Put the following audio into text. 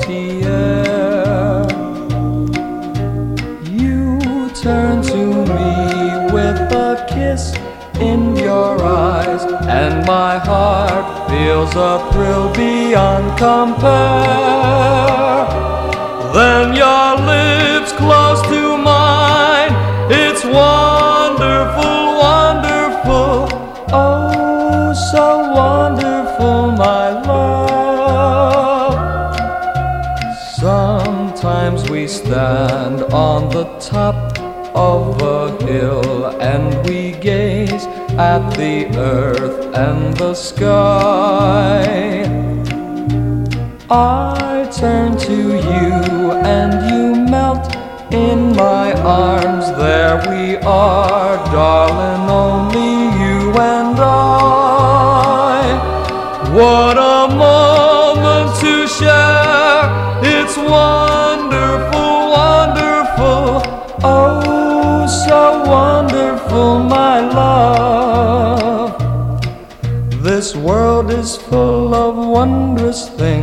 salty air. You turn to me with a kiss in your eyes, and my heart feels a thrill beyond compare. Then your lips close to mine, it's wonderful, wonderful, oh so wonderful, my love. Sometimes we stand on the top of a hill and we gaze at the earth and the sky. I turn to you and you melt in my arms. There we are, darling, only you and I. What a moment to share, it's wonderful, wonderful, oh so wonderful, my love. This world is full of wondrous things.